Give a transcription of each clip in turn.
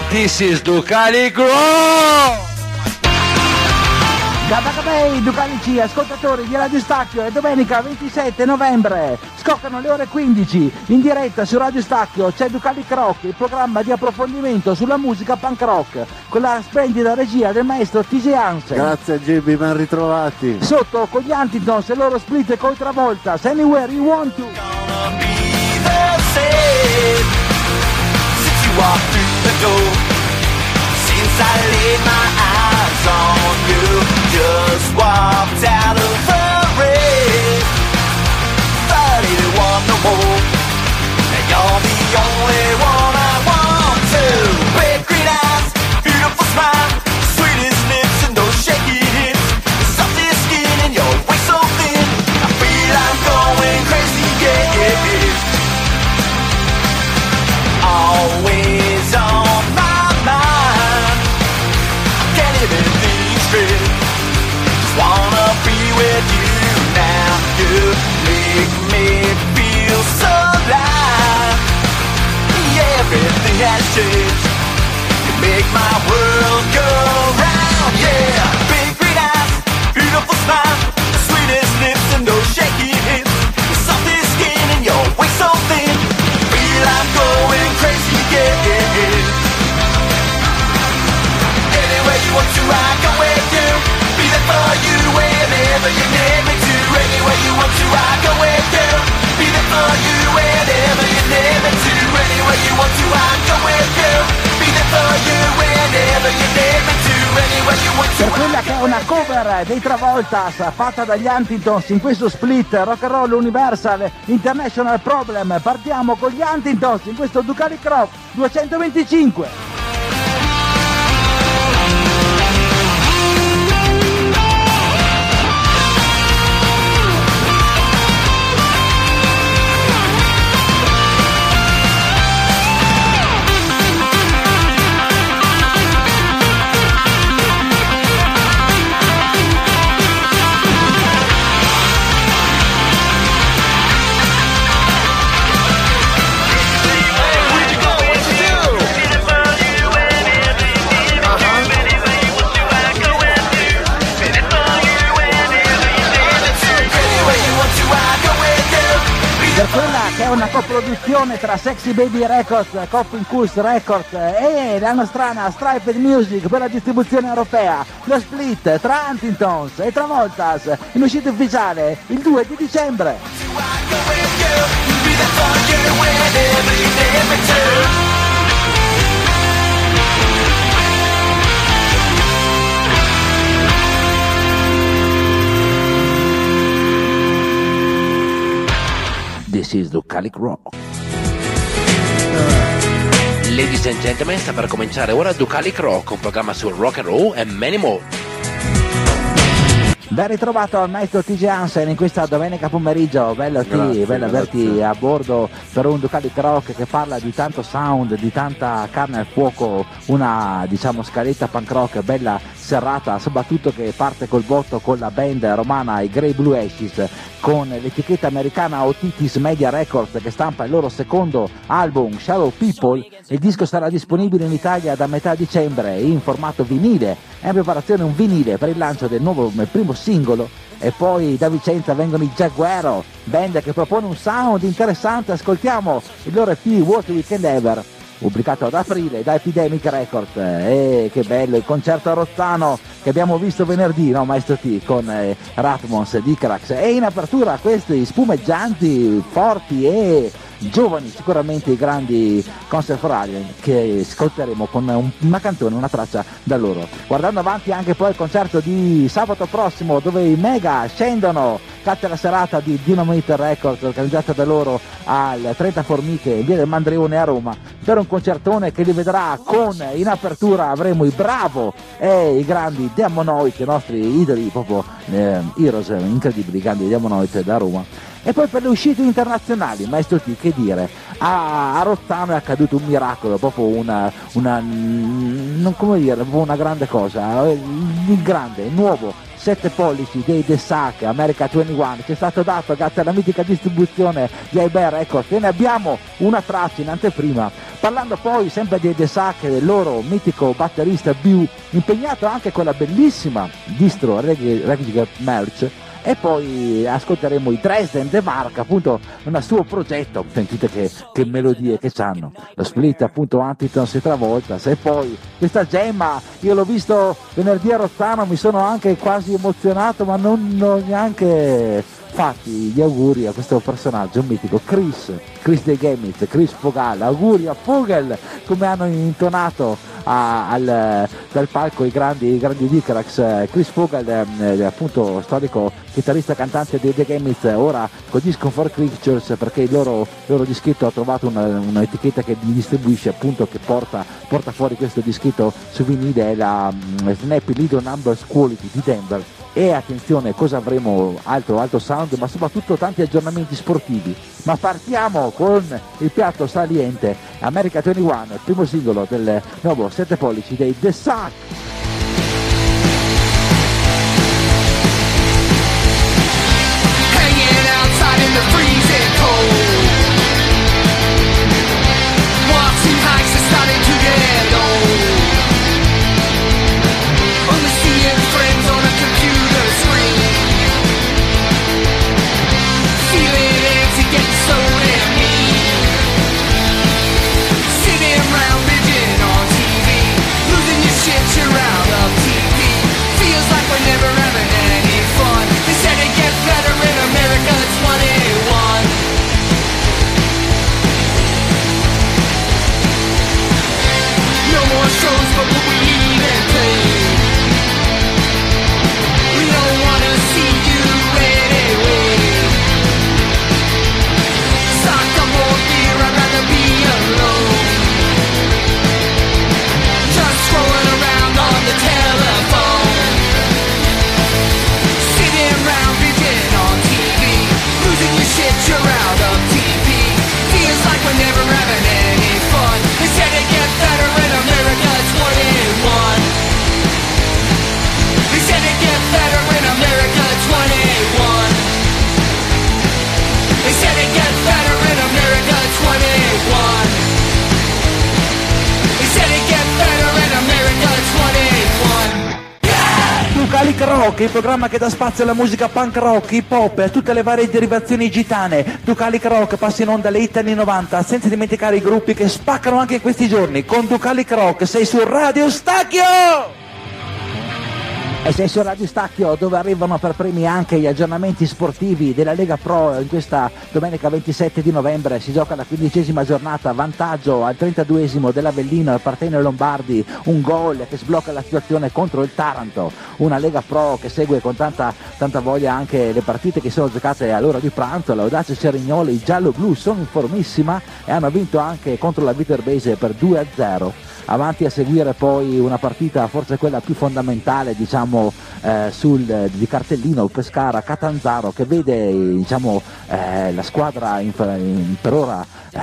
This is Ducali Grow! Gabagabei, Ducalici, ascoltatori di Radio Stacchio, è domenica 27 novembre, scoccano le ore 15, in diretta su Radio Stacchio c'è Ducalic Rock, il programma di approfondimento sulla musica punk rock, con la splendida regia del maestro TJ Hansen. Grazie Gibby, ben ritrovati. Sotto con gli Antitons e loro split con Travolta, Anywhere You Want To. Just walked out of the race, but he didn't want no more. And you're the only one I want to. Big green eyes, beautiful smile, sweetest lips and those shaky hips, softest skin and your waist so thin. I feel I'm going crazy, yeah. Always on my mind, I can't even think straight. Wanna be with you now. You make me feel so alive. Yeah, everything has changed. You make my world go round. Yeah, big green eyes, beautiful smile, the sweetest lips and those shaky hips, the softest skin and your waist so thin. Feel I'm going crazy, yeah. Anywhere you want to, I go with you. Be there for you whenever you need me to. Anywhere you want to, I go with you. Be there for you whenever you need me to. Anywhere you want to, I go with you. Be there for you whenever you need me to. Anywhere you want to. Per quella che è una cover dei Travoltas fatta dagli Antitons in questo split Rock and Roll Universal International Problem, partiamo con gli Antitons in questo Ducalic Rock 225. Per quella che è una coproduzione tra Sexy Baby Records, Coffin Cool Records e la nostrana Striped Music per la distribuzione europea, lo split tra Antitons e Travoltas in uscita ufficiale il 2 di dicembre. This is Ducalic Rock. Ladies and gentlemen, sta per cominciare ora Ducalic Rock, un programma sul rock and roll e many more. Ben ritrovato al maestro TJ Hansen in questa domenica pomeriggio, bello averti a bordo per un Ducalic Rock che parla di tanto sound, di tanta carne al fuoco, una diciamo scaletta punk rock bella serrata, soprattutto che parte col botto con la band romana i Grey Blue Ashes, con l'etichetta americana Otitis Media Records che stampa il loro secondo album Shallow People. Il disco sarà disponibile in Italia da metà dicembre in formato vinile, è in preparazione un vinile per il lancio del nuovo primo singolo. E poi da Vicenza vengono i Jaguero, band che propone un sound interessante. Ascoltiamo il loro EP Worst Weekend Ever, pubblicato ad aprile da Epidemic Records. E che bello il concerto a Rozzano che abbiamo visto venerdì, no maestro T, con Ratmos, Dicrax, e in apertura questi spumeggianti, forti e giovani, sicuramente i grandi Concert for Alien, che ascolteremo con una canzone, una traccia da loro. Guardando avanti anche poi il concerto di sabato prossimo, dove i Mega scendono grazie alla serata di Dynamite Records organizzata da loro al 30 Formiche in via del Mandrione a Roma, per un concertone che li vedrà con in apertura avremo i Bravo e i grandi Demonoid, i nostri idoli, proprio heroes incredibili, grandi Demonoid da Roma. E poi per le uscite internazionali, maestro T, che dire, a Rozzano è accaduto un miracolo, proprio non come dire, proprio una grande cosa, il grande, il nuovo 7 pollici dei The Sack, America 21, ci è stato dato grazie alla mitica distribuzione di Iber Records, e ne abbiamo una traccia in anteprima, parlando poi sempre dei The Sack e del loro mitico batterista Bew, impegnato anche con la bellissima distro Reggae Merch. E poi ascolteremo i Dresden The Mark, appunto un suo progetto, sentite che melodie che c'hanno, lo split appunto Antitons e Travoltas, e poi questa gemma, io l'ho visto venerdì a Rozzano, mi sono anche quasi emozionato, ma non ho neanche fatti gli auguri a questo personaggio mitico, Chris dei Gameits, Chris Fogel, auguri a Fogel, come hanno intonato dal palco i grandi Dicrax. Chris Fogel, appunto storico chitarrista cantante dei The Gameits, ora con Disco for Creatures, perché il loro dischetto ha trovato un'etichetta che gli distribuisce, appunto, che porta fuori questo dischetto su vinile, è la Snappy Little Numbers Quality di Denver. E attenzione, cosa avremo? Altro sound, ma soprattutto tanti aggiornamenti sportivi. Ma partiamo con il piatto saliente, America 21, il primo singolo del nuovo 7 pollici dei The Sack. Hanging outside in the freezing cold. Watching hikes are starting to get old. Only seeing friends on a computer screen. Feeling empty, getting so empty. Sitting around binging on TV. Losing your shit, you're out of TV. Feels like we're never having any fun. They said it gets better in America 21. No more shows, but what we even play. We don't wanna see you anyway. Stock up more beer, I'd rather be alone. Just scrolling around on the telephone. Sitting around binging on TV. Losing your shit, you're out of TV. Feels like we're never having any fun. They said it gets better in America 21. They said it gets better in America 21. They said it gets better in America 21. They said it gets better in America 21. Ducalic Rock, il programma che dà spazio alla musica punk rock, hip hop e a tutte le varie derivazioni gitane. Ducalic Rock passa in onda alle hit anni 90, senza dimenticare i gruppi che spaccano anche in questi giorni. Con Ducalic Rock sei su Radio Stacchio! E sei su Radio Stacchio, dove arrivano per primi anche gli aggiornamenti sportivi della Lega Pro. In questa domenica 27 di novembre si gioca la 15ª giornata, vantaggio al 32esimo dell'Avellino, al Partene Lombardi, un gol che sblocca la situazione contro il Taranto. Una Lega Pro che segue con tanta voglia anche le partite che sono giocate all'ora di pranzo. L'Audace Cerignola, i giallo-blu sono in formissima e hanno vinto anche contro la Viterbese per 2-0. Avanti a seguire poi una partita, forse quella più fondamentale, diciamo, di cartellino, Pescara Catanzaro, che vede, diciamo, la squadra per ora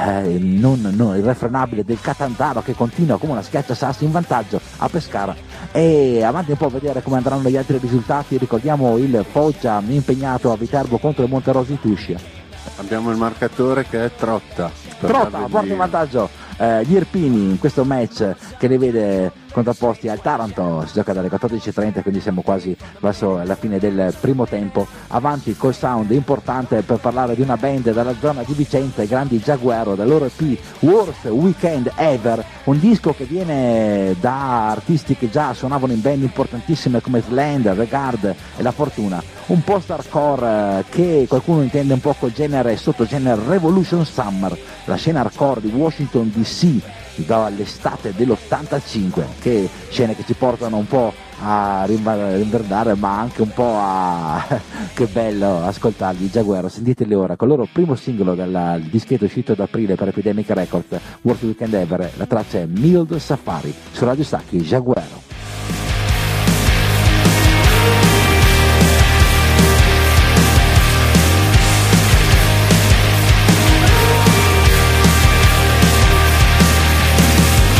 non irrefrenabile del Catanzaro, che continua come una schiacciasassi in vantaggio a Pescara. E avanti un po' a vedere come andranno gli altri risultati. Ricordiamo il Foggia impegnato a Viterbo contro il Monterosi Tuscia. Abbiamo il marcatore che è Trotta. Porta in vantaggio gli Irpini in questo match che li vede contrapposti al Taranto. Si gioca dalle 14:30, quindi siamo quasi verso la fine del primo tempo. Avanti col sound importante per parlare di una band dalla zona di Vicenza, i grandi Jaguaro, dal loro EP Worst Weekend Ever, un disco che viene da artisti che già suonavano in band importantissime come Slender, Regard e La Fortuna. Un post-hardcore che qualcuno intende un po' col genere sottogenere Revolution Summer, la scena hardcore di Washington DC dall'estate dell'85, che scene che ci portano un po' a rinverdare, ma anche un po' a che bello ascoltarli, i Jaguaro. Sentiteli ora con il loro primo singolo dal dischetto uscito ad aprile per Epidemic Records, Worst Weekend Ever. La traccia è Mild Safari su Radio Stacchi, Jaguaro.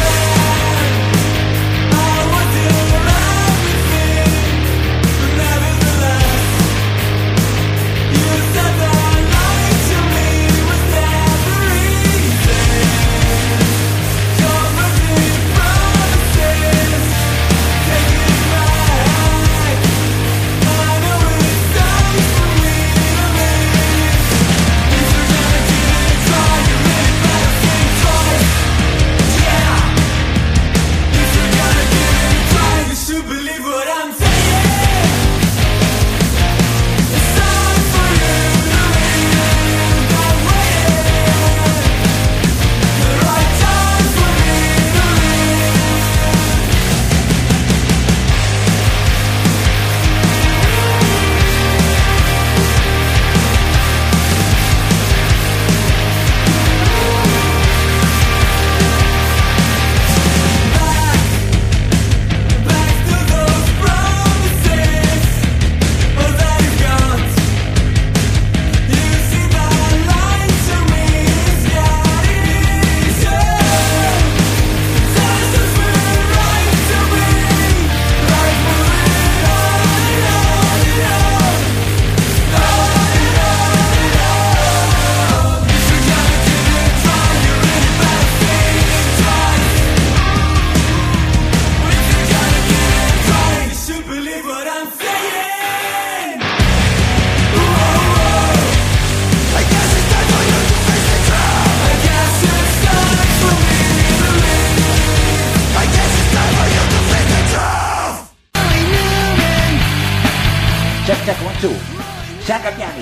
Never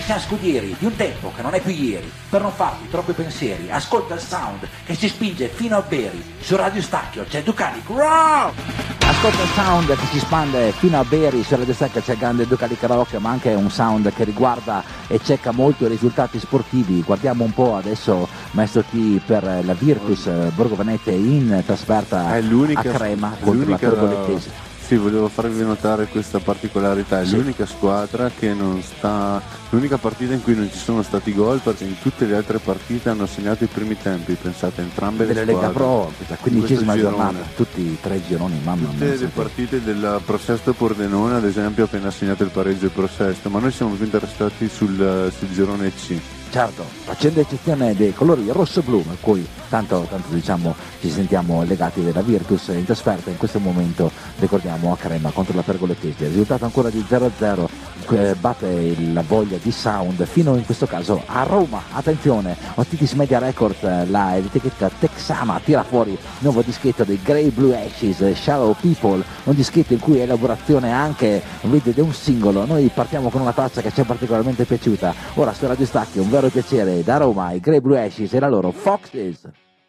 Christian Scudieri, di un tempo che non è più ieri. Per non farti troppi pensieri, ascolta il sound che ci spinge fino a Beri. Su Radio Stacchio c'è Ducalic Rock! Ascolta il sound che ci spande fino a Beri, su Radio Stacchio c'è il grande Ducalic Rock, ma anche un sound che riguarda e cecca molto i risultati sportivi. Guardiamo un po' adesso, maestro T, per la Virtus Borgo Venete in trasferta a Crema contro la Pergolettese. Sì, volevo farvi notare questa particolarità, è l'unica squadra che non sta, l'unica partita in cui non ci sono stati gol, perché in tutte le altre partite hanno segnato i primi tempi, pensate, entrambe le Lega squadre. Pro, la 15ª giornata, tutti i 3 gironi, mamma mia. Tutte le partite del Prosesto Pordenone, ad esempio, ha appena segnato il pareggio il Prosesto, ma noi siamo più interessati sul girone C. Certo, facendo eccezione dei colori rosso-blu, a cui tanto diciamo ci sentiamo legati della Virtus in trasferta in questo momento, ricordiamo a Crema contro la Pergolettese. Il risultato ancora di 0-0, batte la voglia di sound fino in questo caso a Roma. Attenzione, Otitis Media Records, l'etichetta texana, tira fuori il nuovo dischetto dei Grey Blue Ashes, Shallow People, un dischetto in cui elaborazione anche un video di un singolo. Noi partiamo con una traccia che ci è particolarmente piaciuta. Ora su Radio Stacchio, un vero piacere da Roma, i Grey Blue Ashes e la loro Foxes.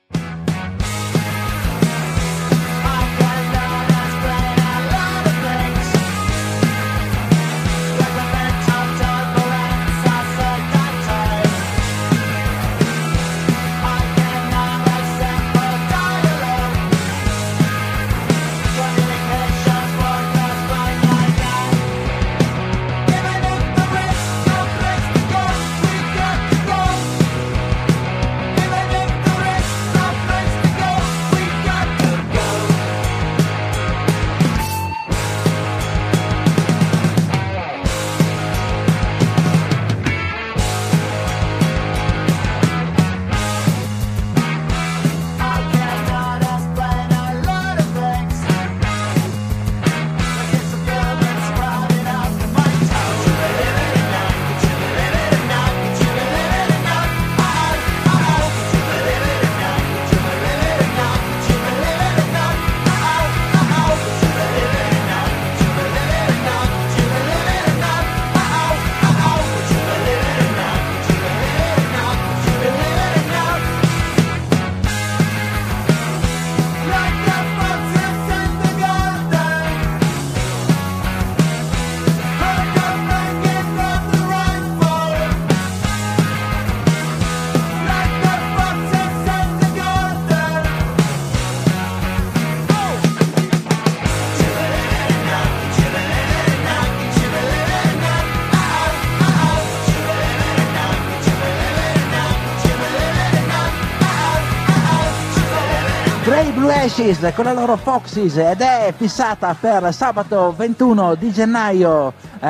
Grey Blue Ashes con la loro Foxes, ed è fissata per sabato 21 di gennaio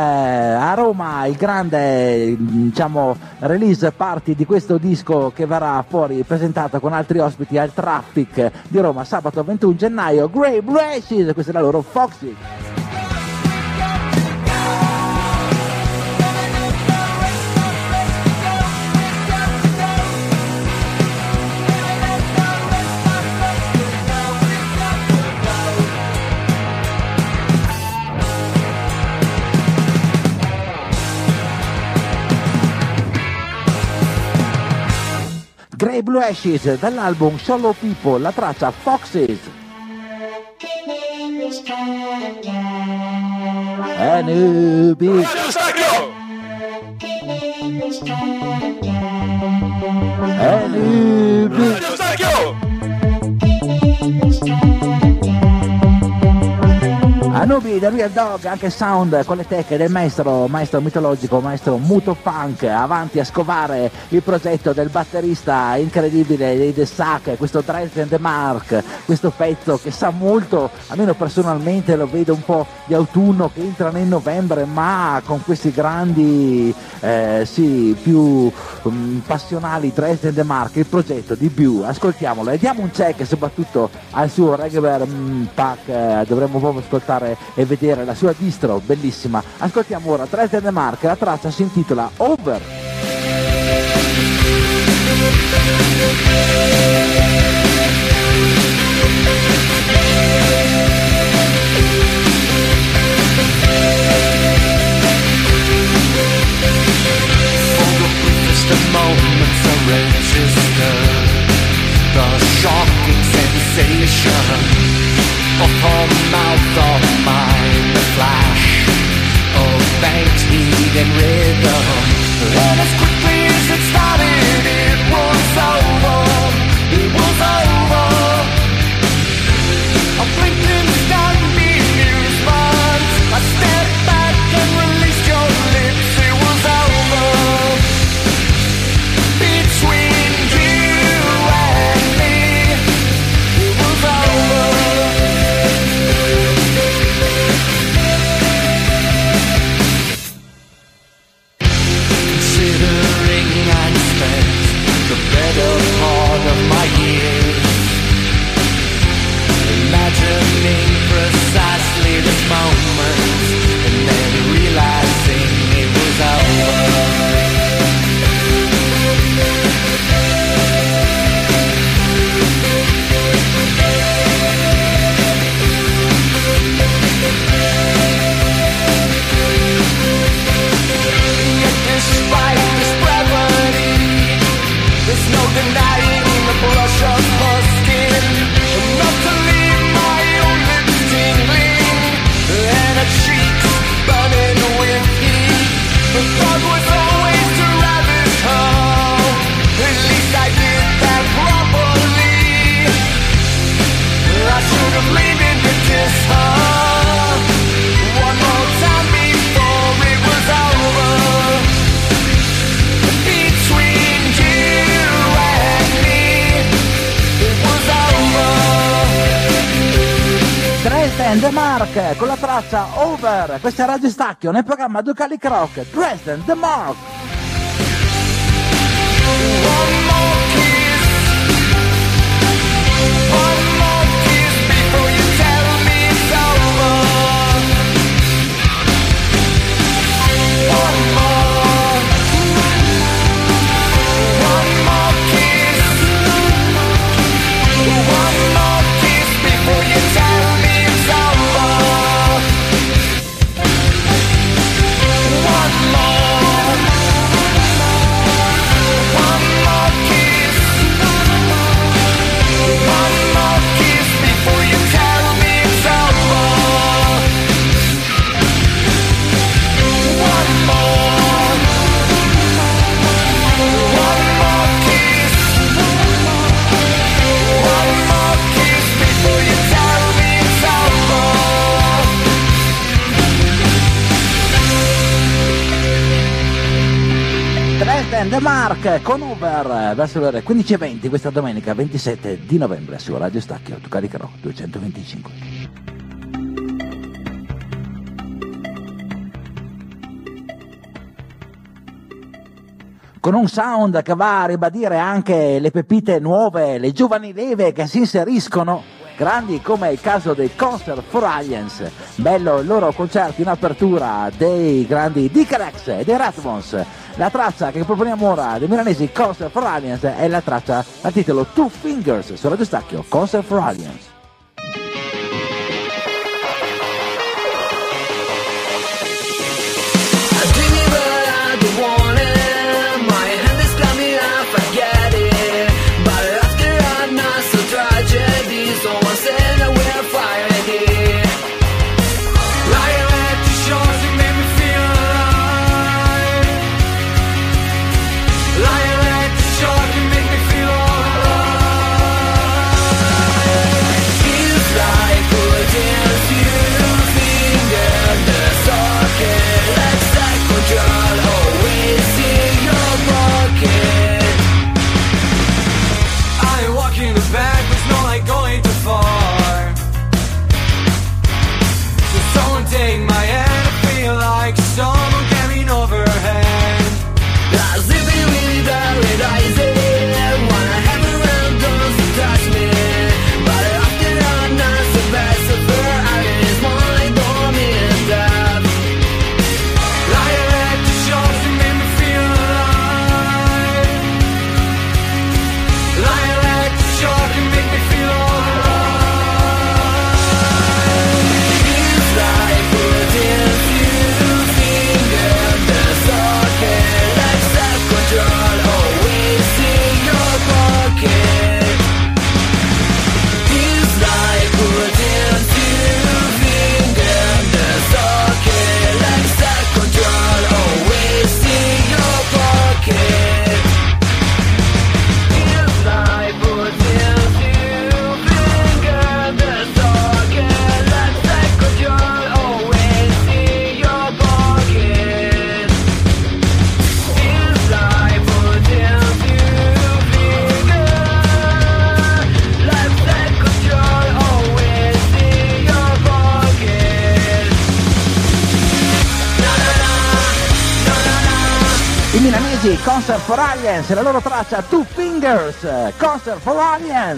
a Roma il grande release party di questo disco che verrà fuori presentato con altri ospiti al Traffic di Roma sabato 21 gennaio. Grey Blue Ashes, questa è la loro Foxes. Grey Blue Ashes dall'album Shallow People, la traccia Foxes. Anubi. Anubi. Anubi, The Real Dog, anche sound con le tecche del maestro mitologico, maestro Muto Funk, avanti a scovare il progetto del batterista incredibile dei The Sack, questo Dresden the Mark, questo pezzo che sa molto, almeno personalmente lo vedo un po' di autunno che entra nel novembre, ma con questi grandi, più passionali Dresden the Mark, il progetto di Bew. Ascoltiamolo e diamo un check soprattutto al suo Reggae Pack, dovremmo proprio ascoltare e vedere la sua distro bellissima. Ascoltiamo ora Dresden the Mark, la traccia si intitola Over. the moments are registered, the shocking sensation of her mouth of mine, the flash of faint heat and rhythm. And as quickly as it started, it was over. It was over. I blinked in stunned amusement. I stepped back and released your lips. It was over. Between you and me, it was over. Considering I spent the better part of my years imagining precisely this moment and then realizing it was over. Yet despite this brevity, there's no denying the blush of her skin. Enough to leave my own lips tingling and her cheeks burning with heat. The thought was always to ravish her. At least I did that properly. I should have leaned in to kiss her one more time before it was over. Between you and me, it was over. Dresden The Mark con la traccia Over. Questa è Radio Stacchio nel programma Ducalic Rock. Dresden The Mark. One more kiss. One more kiss before you tell me it's over. One more. One more kiss. One more kiss before you tell me it's over. One more. One more kiss. One more kiss before you tell me it's over. One more. One more kiss. One more kiss before you tell me it's over. Dresden The Mark con Over verso le ore 15:20 questa domenica 27 di novembre su Radio Stacchio Ducalic Rock 225. Con un sound che va a ribadire anche le pepite nuove, le giovani leve che si inseriscono, grandi come il caso dei Concert for Aliens. Bello il loro concerto in apertura dei grandi Dick e dei Ratmos. La traccia che proponiamo ora dei milanesi Concert for Aliens è la traccia dal titolo Two Fingers su Radio Stacchio, Concert for Aliens. Lying at the shore can make me feel alright. Uniti, Concert for Aliens, la loro traccia Two Fingers, Concert for Aliens.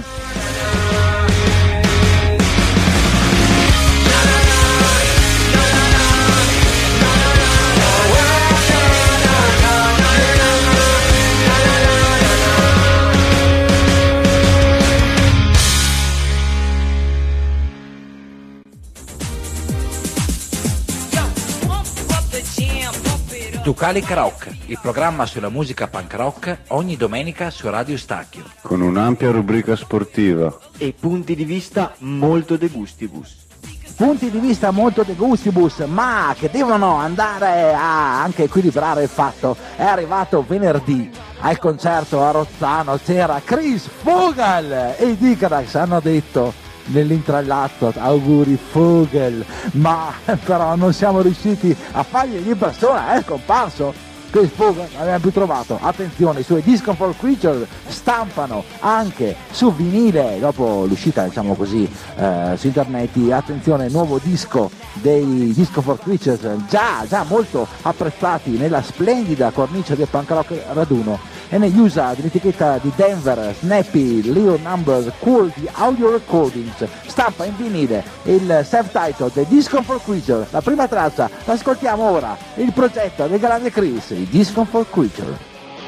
Ducalic Rock, il programma sulla musica punk rock, ogni domenica su Radio Stacchio. Con un'ampia rubrica sportiva. E punti di vista molto de gustibus. Punti di vista molto de gustibus, ma che devono andare a anche equilibrare il fatto. È arrivato venerdì al concerto a Rozzano, c'era Chris Vogel e i Dicrax hanno detto nell'intrallato auguri Vogel, ma però non siamo riusciti a fargli in persona, è scomparso Chris Vogel, non abbiamo più trovato. Attenzione, i suoi Discomfort Creature stampano anche su vinile dopo l'uscita, diciamo così, su internet. Attenzione, nuovo disco dei Discomfort Creatures, già molto apprezzati nella splendida cornice del punk rock raduno, e ne usa dell'etichetta di Denver, Snappy Leo Numbers Quality Audio Recordings, stampa in vinile il self-titled The Discomfort Creature. La prima traccia l'ascoltiamo ora, il progetto del grande Chris, i Discomfort Creature.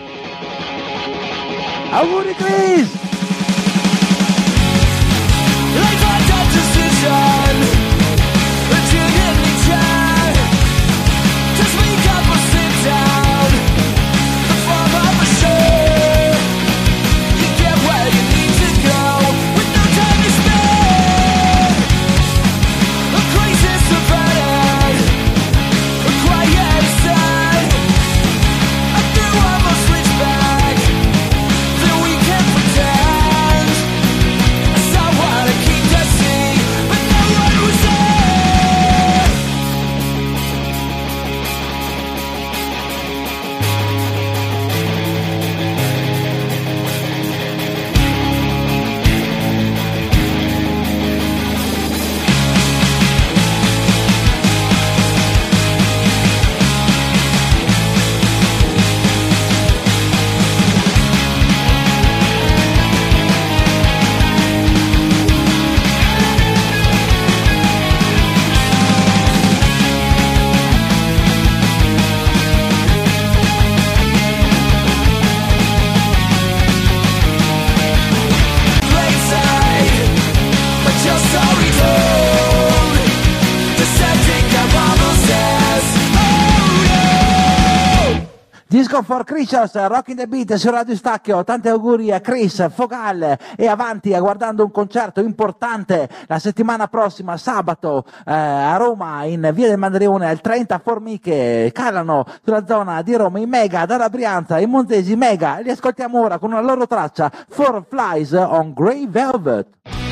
Auguri Chris! Discomfort Creatures, Rocking the Beat su Radio Stacchio. Tanti auguri a Chris Vogel e avanti guardando un concerto importante la settimana prossima, sabato a Roma, in Via del Mandrione al 30 Formiche. Calano sulla zona di Roma i Mega dalla Brianza, i Montesi Mega, e li ascoltiamo ora con una loro traccia Four Flies on Grey Velvet.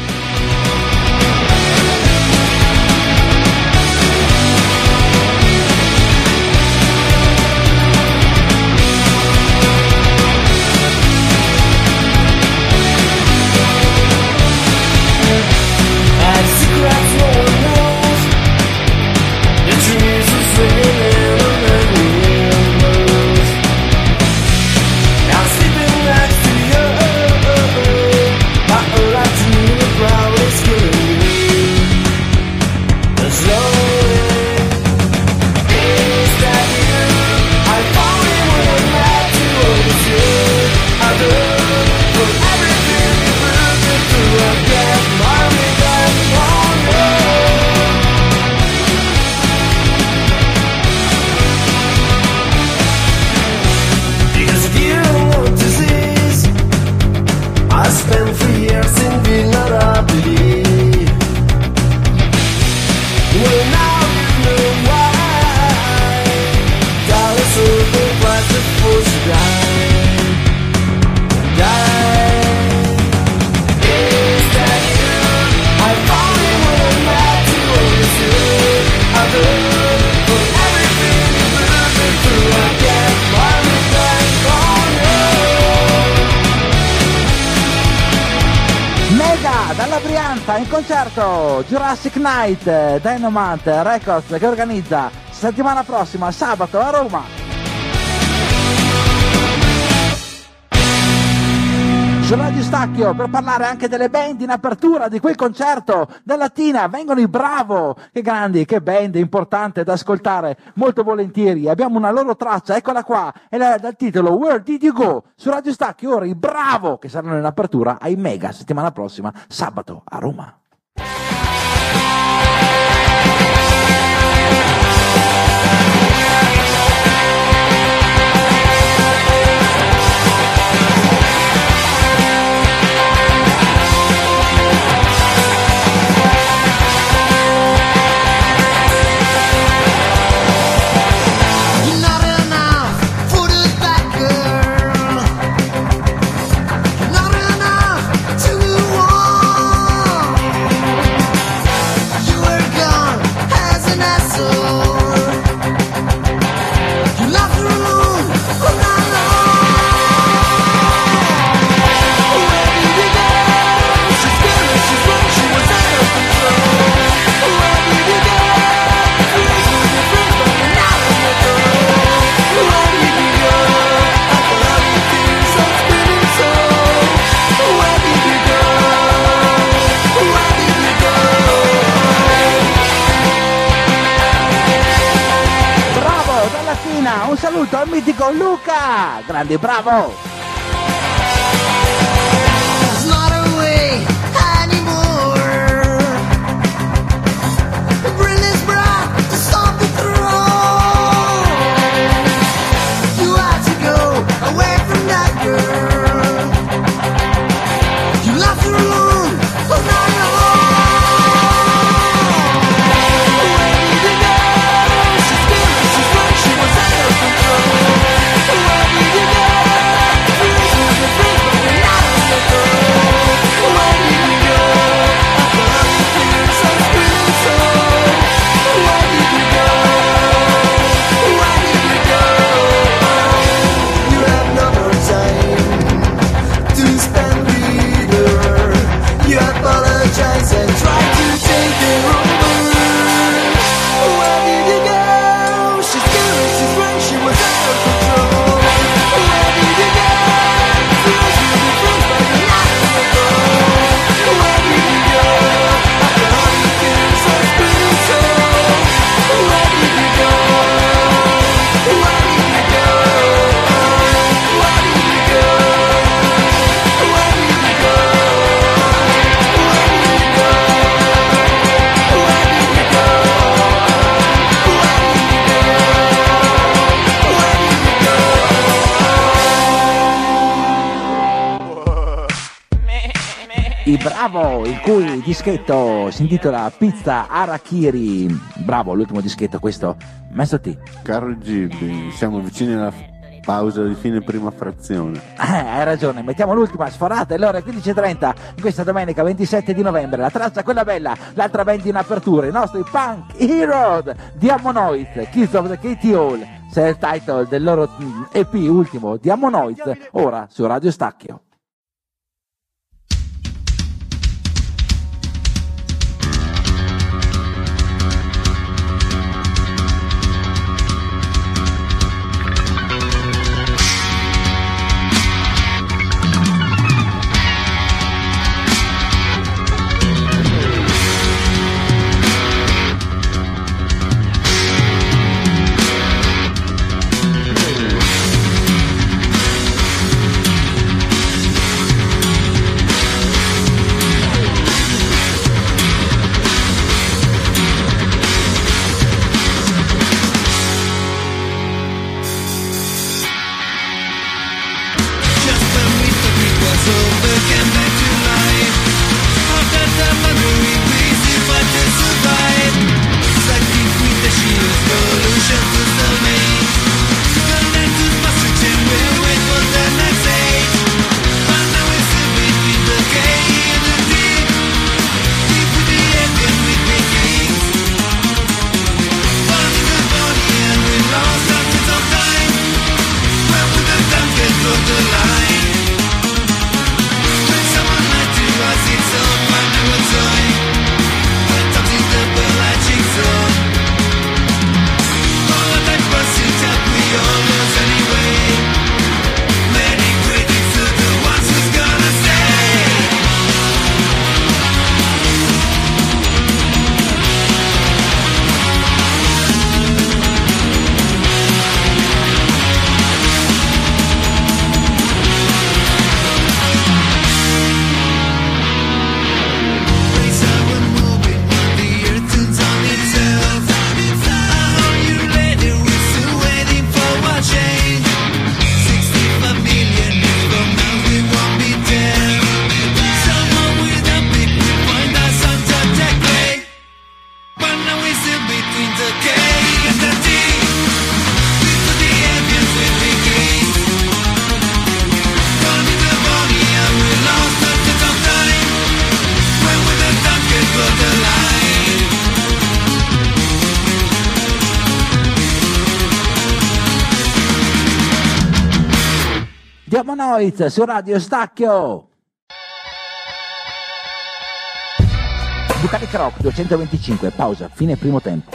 In concerto Jurassic Night, Dynamite Records che organizza settimana prossima sabato a Roma. su Radio Stacchio per parlare anche delle band in apertura di quel concerto. Da Latina vengono i Bravo, che grandi, che band importante da ascoltare molto volentieri. Abbiamo una loro traccia, eccola qua, è dal titolo Where Did You Go? Su Radio Stacchio ora i Bravo che saranno in apertura ai Mega settimana prossima, sabato a Roma. Un saluto al mitico Luca, grande Bravo! I Bravo, il cui dischetto si intitola Pizza Harakiri. Bravo, l'ultimo dischetto questo. Maestro T. Caro Gibbi, siamo vicini alla pausa di fine prima frazione. Hai ragione, mettiamo l'ultima sforata e l'ora è 15:30 questa domenica 27 di novembre. La traccia quella bella, l'altra band in apertura, i nostri Punk Hero Diamonoid, Kids of the Katie Hall, self-title del loro EP ultimo Diamonoid, ora su Radio Stacchio. Chiamo Noiz su Radio Stacchio. Ducati Croc 225, pausa, fine primo tempo.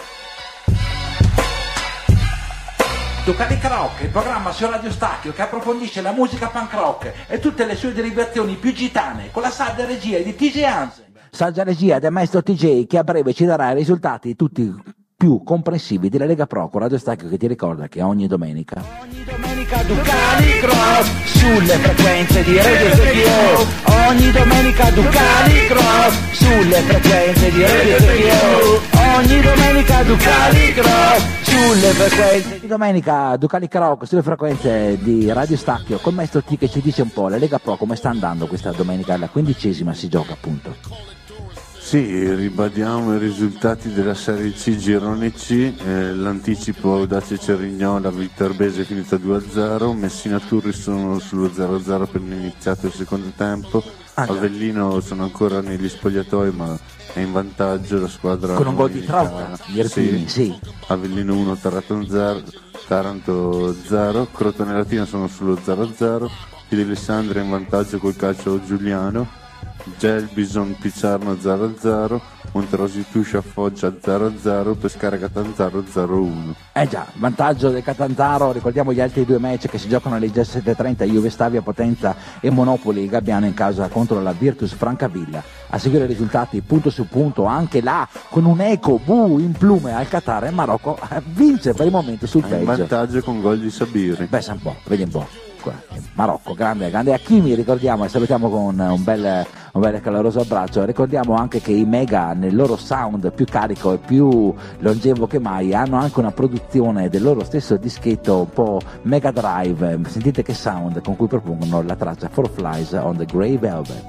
Ducati Rock, il programma su Radio Stacchio che approfondisce la musica punk rock e tutte le sue derivazioni più gitane con la saggia regia di TJ Hansen. Saggia regia del maestro TJ che a breve ci darà i risultati tutti più comprensivi della Lega Pro con Radio Stacchio, che ti ricorda che ogni domenica Ducati Cross sulle frequenze di Radio Stacchio. Ogni domenica Ducati Cross sulle frequenze di Radio Stacchio. Ogni domenica Ducati Cross sulle frequenze di domenica Ducati Rock sulle frequenze di Radio Stacchio con maestro T che ci dice un po' la Lega Pro come sta andando questa domenica, la 15ª si gioca appunto. Sì, ribadiamo i risultati della Serie C Girone C, l'anticipo Audace Cerignola, Viterbese è finita 2-0, Messina Turri sono sullo 0-0 per iniziato il secondo tempo, Avellino sono ancora negli spogliatoi ma è in vantaggio la squadra con un gol di Trauca, sì. Avellino 1, Taranto 0, Crotone Latina sono sullo 0-0, Fili Alessandria in vantaggio col calcio giuliano, Gelbison Pizarno 0-0, Monterosi Tuscia Foggia 0-0, Pescara Catanzaro 0-1. Già, vantaggio del Catanzaro, ricordiamo gli altri due match che si giocano alle 17:30, Juve Stabia Potenza e Monopoli Gabbiano in casa contro la Virtus Francavilla. A seguire i risultati punto su punto, anche là con un eco in plume al Qatar e Marocco vince per il momento sul peggio. In vantaggio con gol di Sabiri. Beh, sa un po', vedi un po'. Marocco, grande Hakimi, ricordiamo e salutiamo con un bel caloroso abbraccio. Ricordiamo anche che i Mega nel loro sound più carico e più longevo che mai hanno anche una produzione del loro stesso dischetto un po' Mega Drive. Sentite che sound con cui propongono la traccia Four Flies on the Grey Velvet.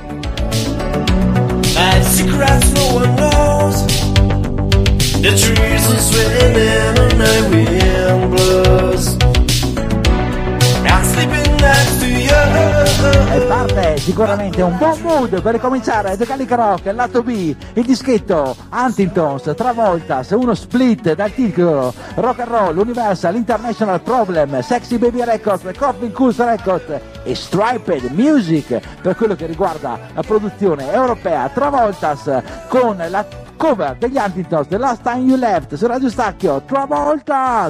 Secrets no one knows. The trees are swaying in the night wind blows. I'm sleeping next to you. E parte sicuramente un buon mood per ricominciare The Calica Rock, lato B, il dischetto Huntingtons, Travoltas, uno split dal titolo Rock and Roll, Universal, International Problem, Sexy Baby Records, Coffin Coos Records e Striped Music per quello che riguarda la produzione europea. Travoltas con la cover degli Huntingtons, The Last Time You Left su Radio Stacchio, Travoltas!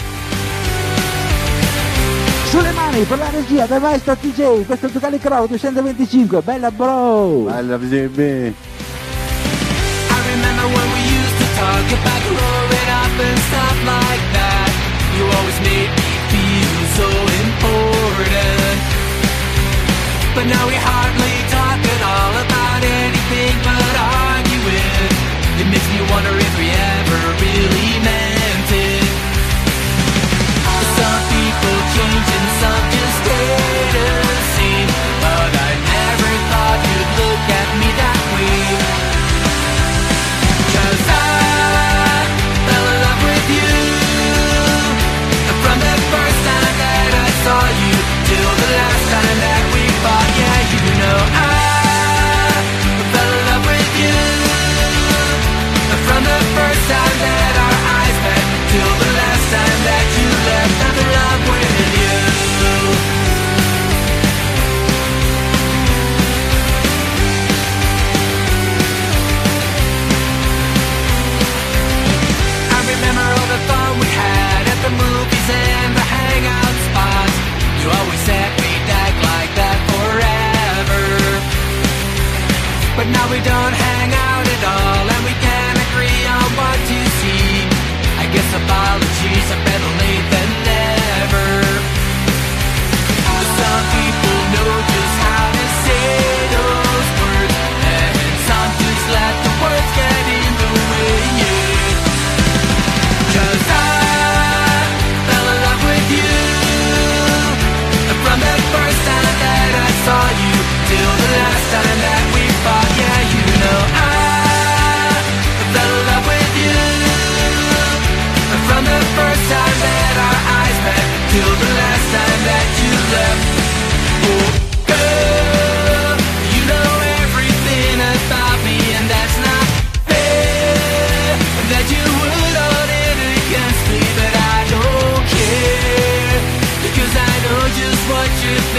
Sulle mani per la regia del maestro TJ, questo è il Ducati Crow 225, bella bro! Bella BJB! I remember when we used to talk about growing up and stuff like that. You always made me feel so important. But now we hardly talk at all about anything but arguing. It makes me wonder if we ever really meant it. Some people change and some just stay the same, but I never thought you'd look at me that way. 'Cause I fell in love with you from the first time that I saw you till the last time that we fought. Yeah, you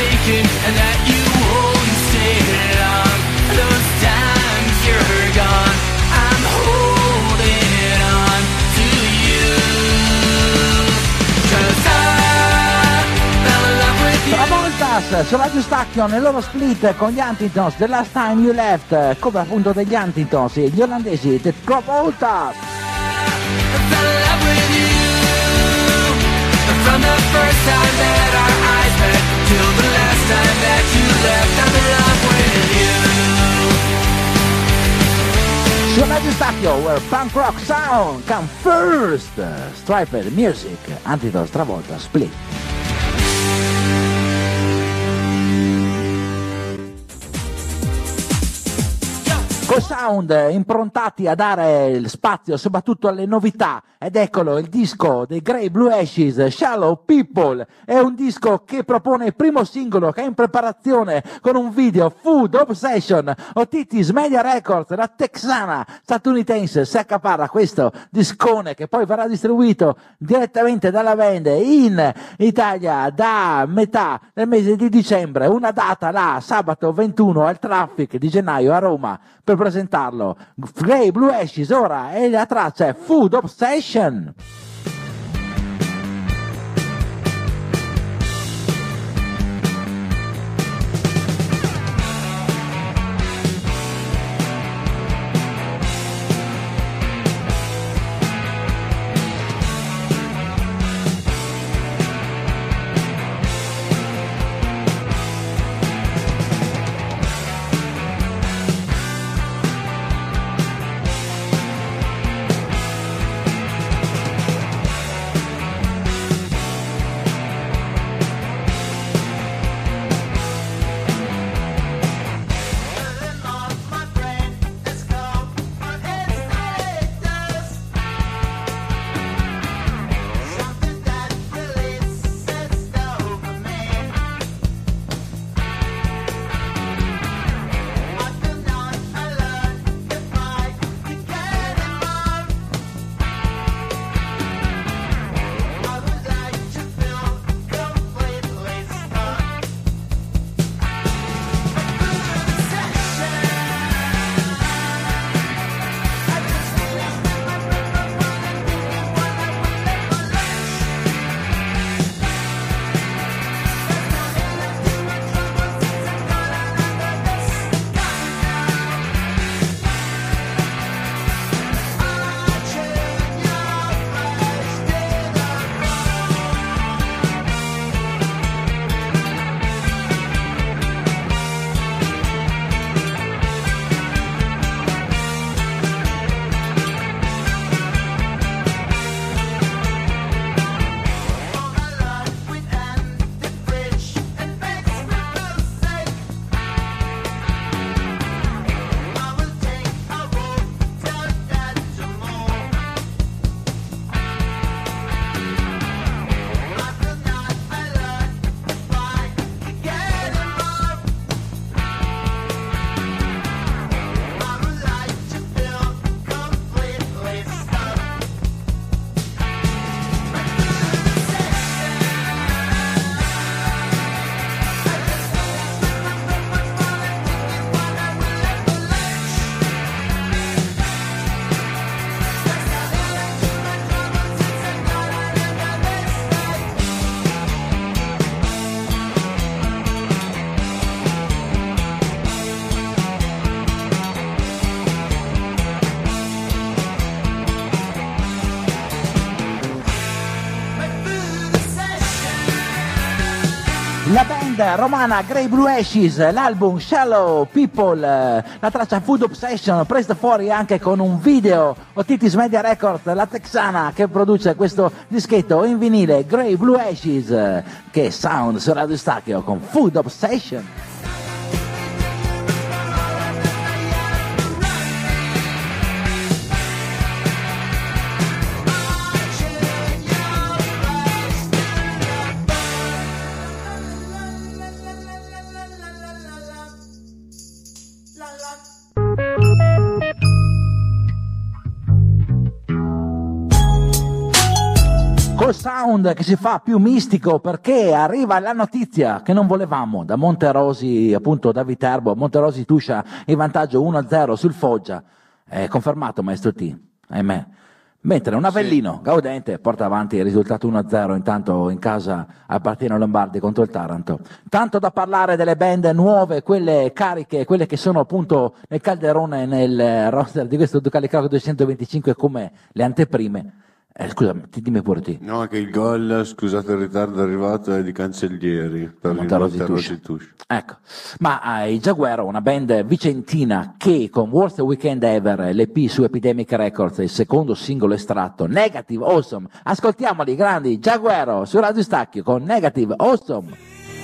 taken and that you won't stay long. Those times you're gone, I'm holding on to you. 'Cause I fell in love with you. Travoltas su Radio Stacchio nel loro split con gli Antitons, The Last Time You Left, come appunto degli Antitons, gli olandesi, The Travoltas. I fell in love with you from the first time that our eyes met till the last time that you left. I'm in love with you. Su Radio Stacchio, where punk rock sound come first. Striped Music, Antitons, Travoltas, split. Con sound improntati a dare spazio soprattutto alle novità, ed eccolo il disco dei Grey Blue Ashes, Shallow People. È un disco che propone il primo singolo che è in preparazione con un video, Food Obsession. Otitis Media Records, la texana statunitense, si accaparra questo discone che poi verrà distribuito direttamente dalla band in Italia da metà del mese di dicembre. Una data là, sabato 21 al Traffic di gennaio a Roma, per presentarlo. Grey Blue Ashes ora, e la traccia è Food Obsession. La band romana Grey Blue Ashes, l'album Shallow People, la traccia Food Obsession, presa fuori anche con un video. Otitis Media Records, la texana che produce questo dischetto in vinile, Grey Blue Ashes, che sound su Radio Stacchio con Food Obsession. col sound che si fa più mistico, perché arriva la notizia che non volevamo da Monterosi, appunto da Viterbo. Monterosi Tuscia in vantaggio 1-0 sul Foggia, è confermato Maestro T, ahimè. Mentre un Avellino gaudente porta avanti il risultato 1-0 intanto in casa al Partino Lombardi contro il Taranto. Tanto da parlare delle band nuove, quelle cariche, quelle che sono appunto nel calderone, nel roster di questo Ducali Croc 225 come le anteprime. Scusa, dimmi pure te. No, che il gol, scusate il ritardo arrivato, è di Cancellieri per il Monterosi Tuscia. Ecco, ma i Jaguaro, una band vicentina che con Worst Weekend Ever, l'EP su Epidemic Records, il secondo singolo estratto, Negative Awesome. Ascoltiamoli, grandi Jaguaro su Radio Stacchio con Negative Awesome.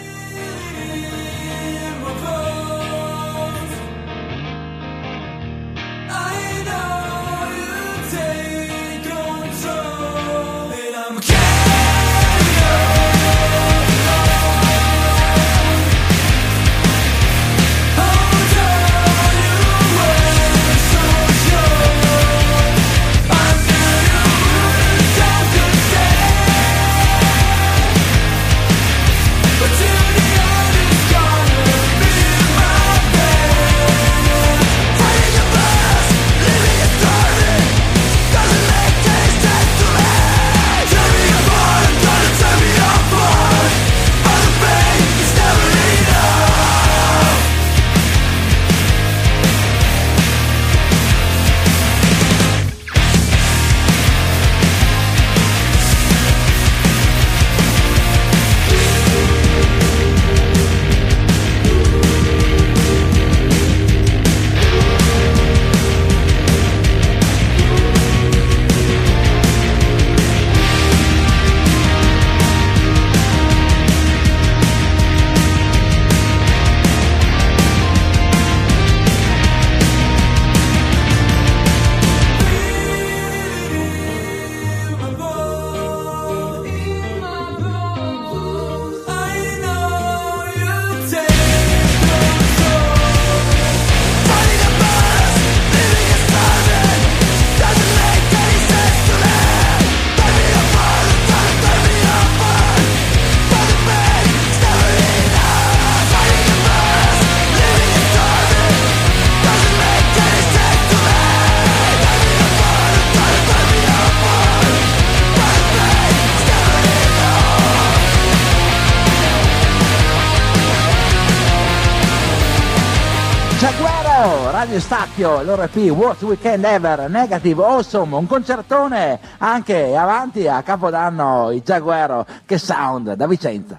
Radio Stacchio, loro EP, Worst Weekend Ever, Negative Awesome, un concertone anche avanti a Capodanno, i Jaguaro, che sound da Vicenza.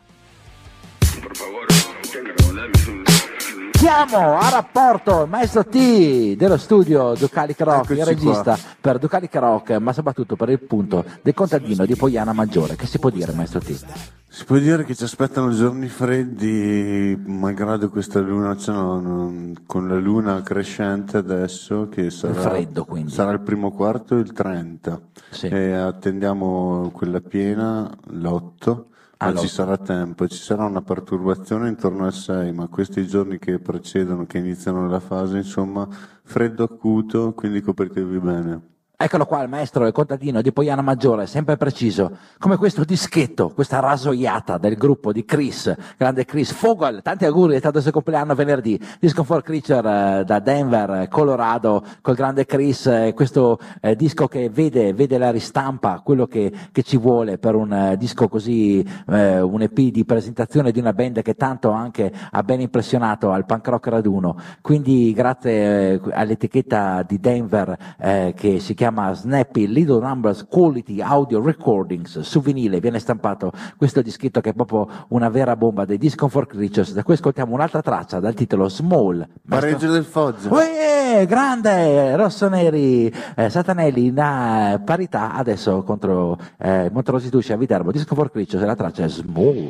Siamo a rapporto, il maestro T dello studio Ducali Croc, il regista per Ducali Croc, ma soprattutto per il punto del contadino di Poiana Maggiore. Che si può dire, maestro T? Si può dire che ci aspettano giorni freddi, malgrado questa luna, con la luna crescente adesso, che sarà, freddo, quindi. Sarà il primo quarto il 30, sì. E attendiamo quella piena l'8. Ma ci sarà tempo, ci sarà una perturbazione intorno al 6, ma questi giorni che precedono, che iniziano la fase, insomma, freddo acuto, quindi copritevi bene. Eccolo qua il maestro, il contadino di Poiana Maggiore, sempre preciso, come questo dischetto, questa rasoiata del gruppo di Chris, grande Chris Fogel, tanti auguri, è stato il suo compleanno venerdì, Disco for Creature da Denver, Colorado, col grande Chris, questo disco che vede la ristampa, quello che ci vuole per un disco così, un EP di presentazione di una band che tanto anche ha ben impressionato al punk rock raduno, quindi grazie all'etichetta di Denver che si chiama Snappy Little Numbers Quality Audio Recordings, su vinile viene stampato questo dischetto che è proprio una vera bomba dei Disco for Creatures, da cui ascoltiamo un'altra traccia dal titolo Small. Pareggio del Foggia. Grande, rossoneri, Satanelli in parità adesso contro Monterosi Tuscia a Viterbo. Disco for Creatures e la traccia è Small.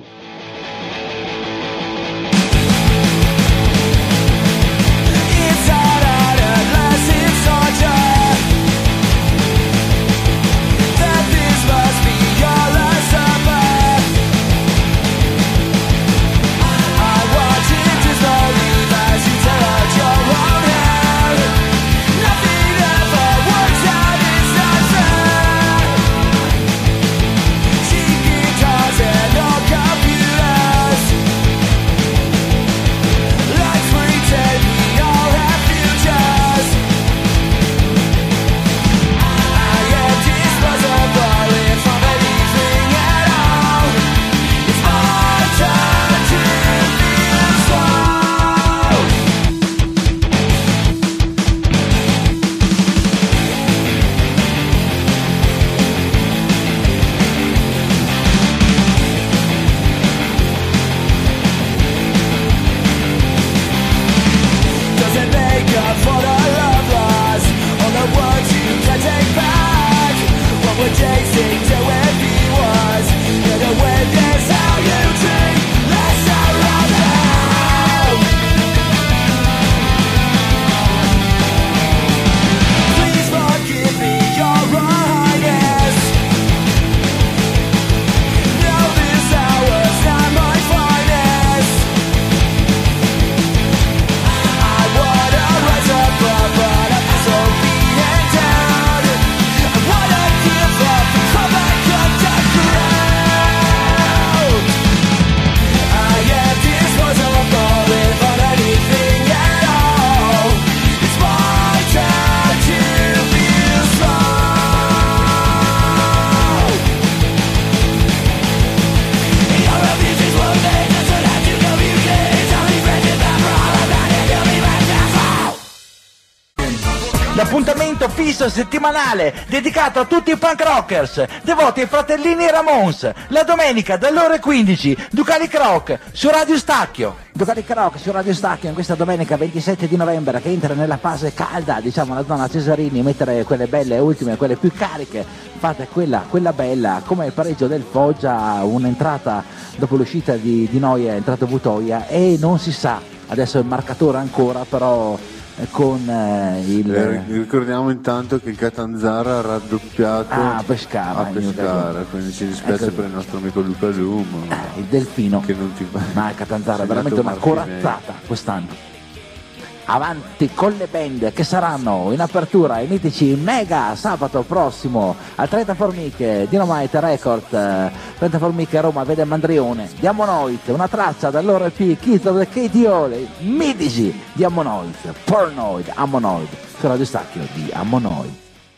Appuntamento fisso settimanale dedicato a tutti i punk rockers devoti ai fratellini Ramones. La domenica dalle ore 15 Ducalic Rock su Radio Stacchio. Ducalic Rock su Radio Stacchio in questa domenica 27 di novembre, che entra nella fase calda, diciamo la zona Cesarini, mettere quelle belle ultime, quelle più cariche, fate quella bella, come il pareggio del Foggia, un'entrata dopo l'uscita di Noia, è entrato Butoia e non si sa adesso il marcatore ancora, però con il ricordiamo intanto che il Catanzaro ha raddoppiato a Pescara, quindi ci dispiace per il nostro amico Luca Lumo, il Delfino, che non ti ma il Catanzaro è veramente una corazzata quest'anno. Avanti con le band che saranno in apertura i mitici Mega sabato prossimo al 30 Formiche, Dynamite Record, 30 Formiche Roma vede Mandrione, Diamonoid, una traccia dall'ORP Kids of the KTO, mitici Diamonoid, Pornoid, Ammonoid, su Radio Stacchio di Ammonoid.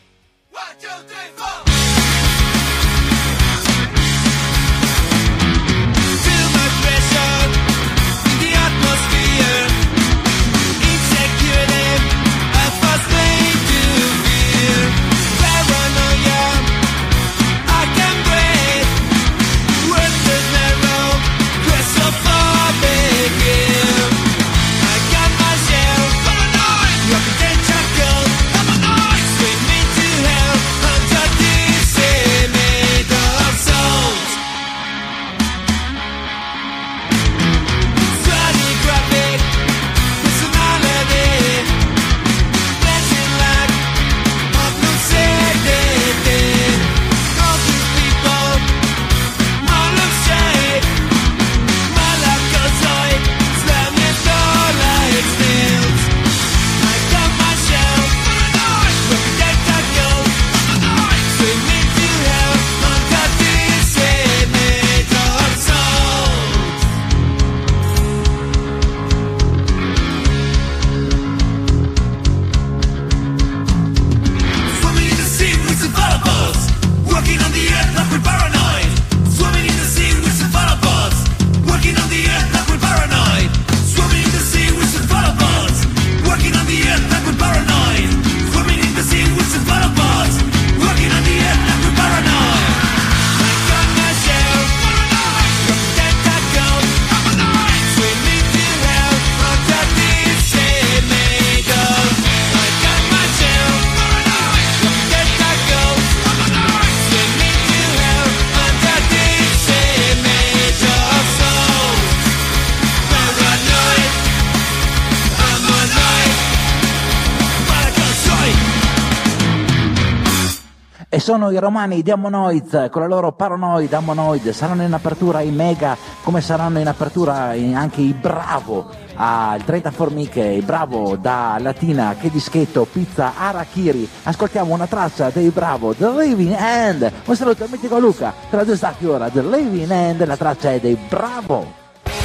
E sono i romani di Ammonoid con la loro Paranoid. Ammonoid saranno in apertura i Mega, come saranno in apertura anche i Bravo al 30 Formiche, i Bravo da Latina, che dischetto, pizza Arachiri. Ascoltiamo una traccia dei Bravo, The Living End. Un saluto al mitico Luca, tra due stacchi ora, The Living End, la traccia è dei Bravo.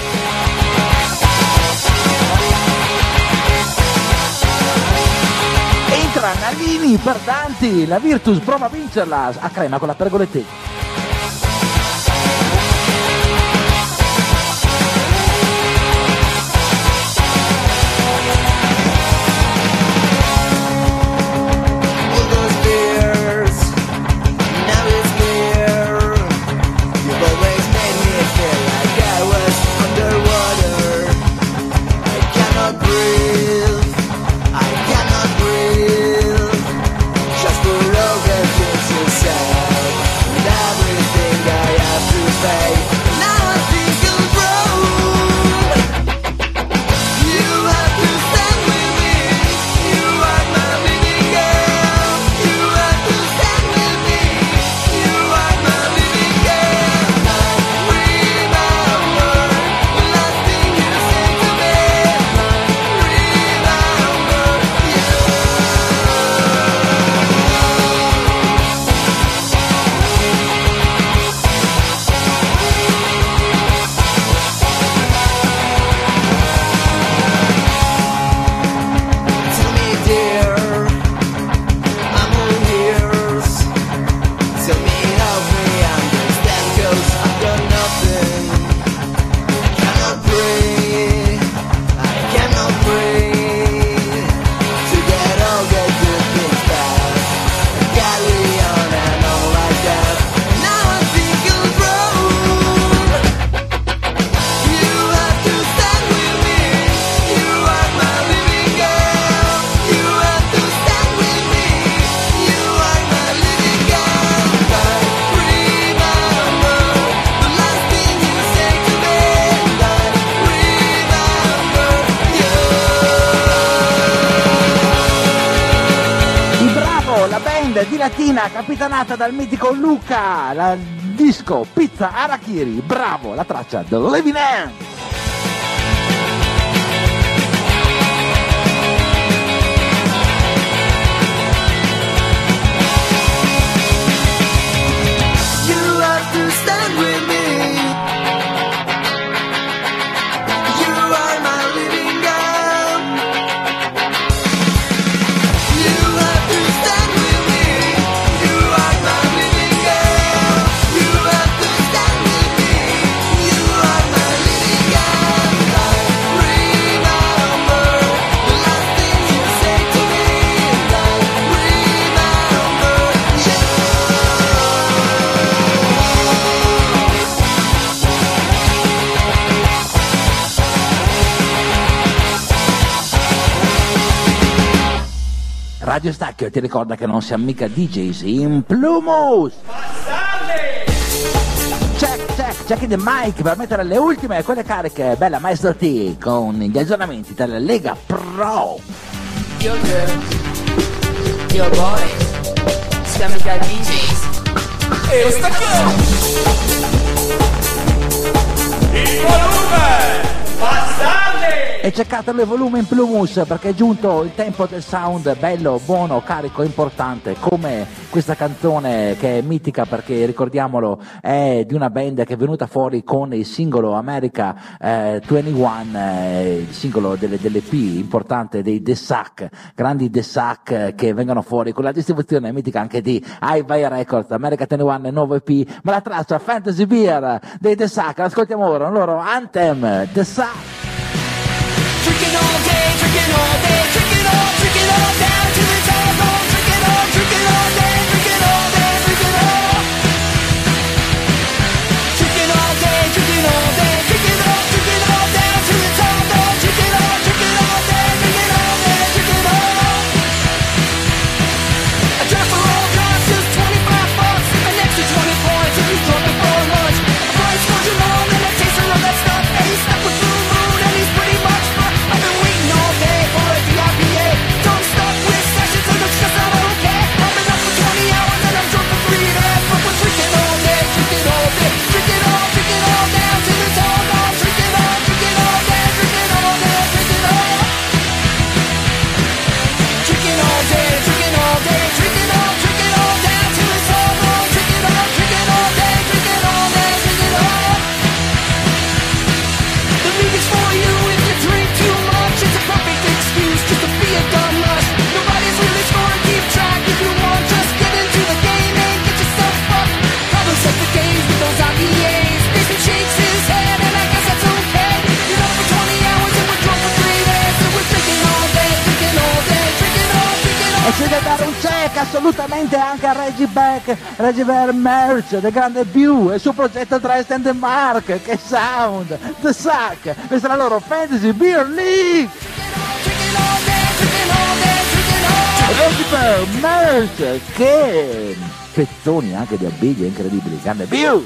Entra Nalini per Danti, la Virtus prova a vincerla a Crema con la Pergoletti. Just for rogue and kiss yourself. band di Latina capitanata dal mitico Luca, la disco Pizza Harakiri, bravo, la traccia The Living End. You have to stand with me. You are my living God. You have to stand with me. You are my living God. You have to stand with me. You are my living God. I remember the last thing you said to me. I remember you. Radio Stacchio ti ricorda che non siamo mica DJs in Plumus. Check the mic per mettere le ultime quelle cariche. Bella Maestro T con gli aggiornamenti della Lega Pro. Your girls, your boys, siamo mica DJs. E Stacchio! Il volume! E cercatelo il volume in Plumus perché è giunto il tempo del sound bello, buono, carico, importante, come questa canzone che è mitica perché, ricordiamolo, è di una band che è venuta fuori con il singolo America 21, il singolo dell'EP importante dei The Sack, grandi The Sack che vengono fuori con la distribuzione mitica anche di Hi-Fi Records, America 21 è nuovo EP, ma la traccia Fantasy Beer dei The Sack, l'ascoltiamo ora, il loro Anthem, The Sack. Drinking all day, drinking all day, drinking all down to the telephone. Drinking all day, drinking all day, drinking all. Drinking all day, drinking all day, drinking all down to the telephone. Drinking all day, drinking all day, drinking all. A drop for all costs is $25, an extra 20 points if you're drunk before lunch. A price for your long and a taster of that stuff. And he's stuck with Blue Moon and he's pretty much fucked. I've been waiting all day for a DIPA. Don't stop with sessions and it's just not okay. I've been up for 20 hours and I'm drunk for 3 days. But we're drinking all day, drinking all day, drinking all down to the telephone. Drinking all day, drinking all day, drinking all. Drinking all day, drinking all day, drinking all down to the telephone. Drinking all day, drinking all day, drinking all. The music's for you if you drink too much. It's a perfect excuse just to be a dumb lush. Nobody's really sure to keep track. If you want, just get into the game and get yourself fucked. Probably set the games with those IPAs. Mason shakes his head and I guess that's okay. You're up for 20 hours and we're drunk for 3 days. So we're drinking all day, drinking all day, drinking all. E c'è da dare un check assolutamente anche a Reggie Bear Merch del grande View e il suo progetto Dresden The Mark, che sound, The Sack, questa è la loro Fantasy Beer League. Reggie Bear Merch, che pezzoni anche di abiglie incredibili, grande View.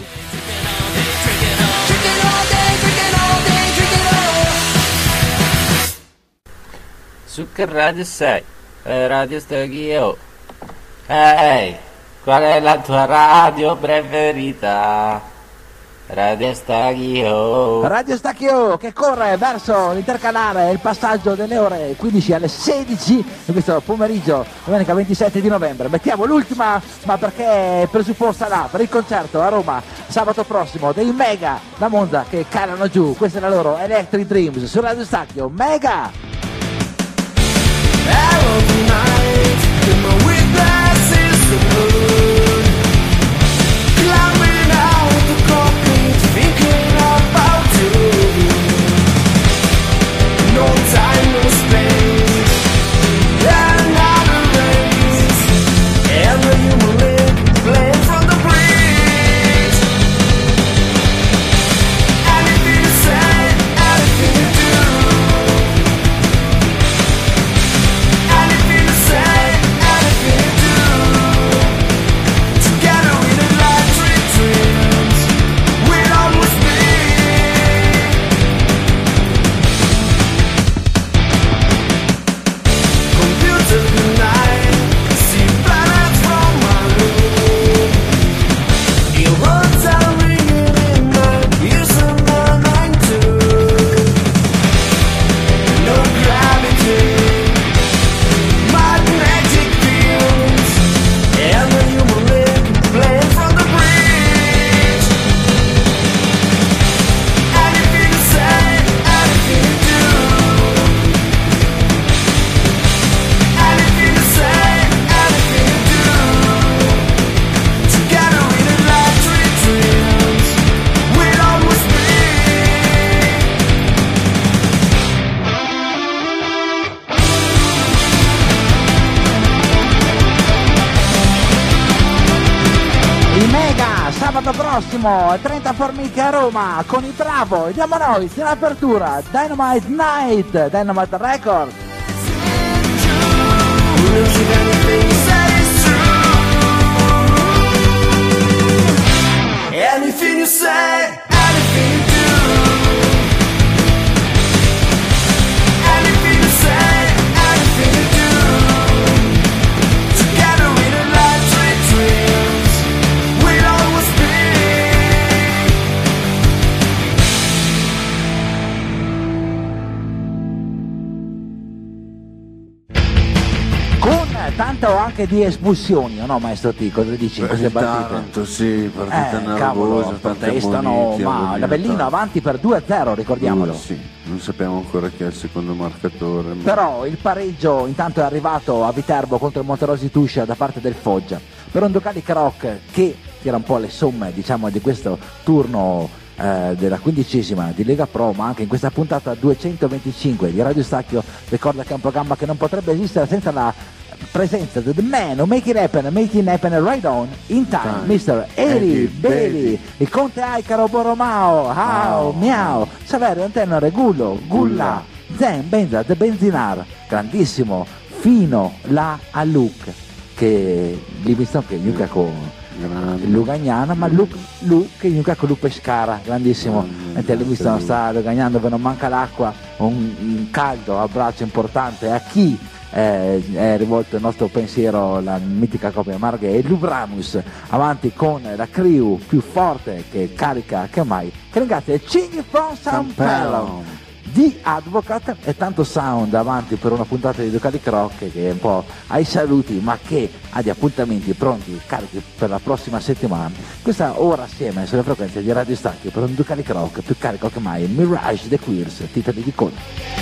Su che radio sei? Radio Stacchio. Ehi, qual è la tua radio preferita? Radio Stacchio. Radio Stacchio che corre verso l'intercalare, il passaggio delle ore 15 alle 16 di questo pomeriggio, domenica 27 di novembre. Mettiamo l'ultima, ma perché presupposta là per il concerto a Roma sabato prossimo dei Mega da Monza che calano giù. Questa è la loro Electric Dreams su Radio Stacchio. Mega! Arrow night, in my weak glasses, the moon. Climbing out the concrete, thinking about you. No time, no space, another race. Every human live, playing from the bridge. Anything you say, anything you do. Anything to say, anything to do. Together in electric dreams, we'll always be. sabato prossimo 30 Formiche a Roma con i Bravo, diamo noi in apertura Dynamite Night, Dynamite Record. Anything you say, anything you do, anything you say, anything you do, together in electric dreams, we'll always be. Con tanto anche di espulsioni, no maestro T, cosa dici in queste partite? Tanto sì, partita Cavolo, nervosa, tante protestano, ammoniti, ma ammoniti, l'Avellino tanto. avanti per 2-0, ricordiamolo. Sì, non sappiamo ancora chi è il secondo marcatore. Ma... Però il pareggio intanto è arrivato a Viterbo contro il Monterosi Tuscia da parte del Foggia, per un Ducalic Rock che tira un po' le somme, diciamo, di questo turno della 15ª di Lega Pro, ma anche in questa puntata 225 di Radio Stacchio. Ricorda che è un programma che non potrebbe esistere senza la presenza del man who make it happen right on in time, Mr. Eri Beli, il conte Aicaro Borromao, miau, Saverio Antenore Gullo, Gulla, Zen, Benza, De Benzinar, grandissimo, fino là a Luke, che Livingston che gioca con Lugagnana, ma Lu che gioca con Lu Pescara, grandissimo, mentre Livingston sta Lugagnando che non manca l'acqua, un caldo abbraccio importante a chi è rivolto il nostro pensiero, la mitica coppia Marghe e Lubramus, avanti con la crew più forte che carica che mai, che ringrazia Cinghi from San Pello di Advocate e tanto sound avanti per una puntata di Ducalic Rock che è un po' ai saluti, ma che ha gli appuntamenti pronti, carichi per la prossima settimana. Questa ora assieme sulle frequenze di Radio Stacchio per un Ducalic Rock più carico che mai, Mirage The Queers, titoli di coda.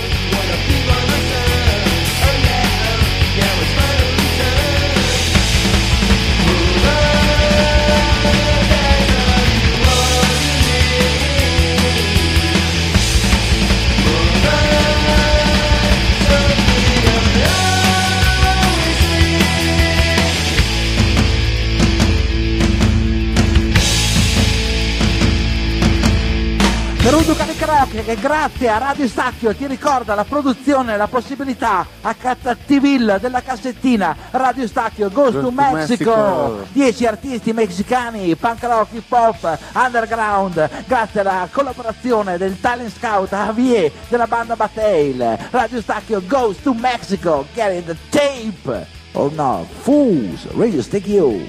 Per un Ducalic Rock che grazie a Radio Stacchio ti ricorda la produzione, la possibilità a Catattiville della cassettina Radio Stacchio Goes to Mexico, 10 artisti messicani, punk rock, hip hop, underground, grazie alla collaborazione del talent scout Javier della banda Bataille. Radio Stacchio Goes to Mexico, get the tape, oh no, fools, Radio Stacchio.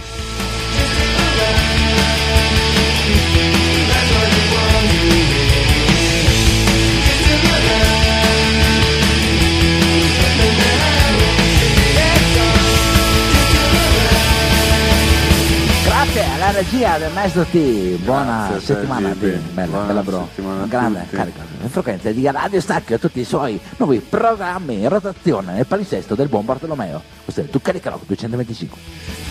Grazie alla regia del maestro T, buona Grazie, settimana a te, bella bro, grande carica. In frequenza di Radio Stacchio a tutti i suoi nuovi programmi in rotazione nel palinsesto del buon Bartolomeo. Questo è il Ducalic Rock 225.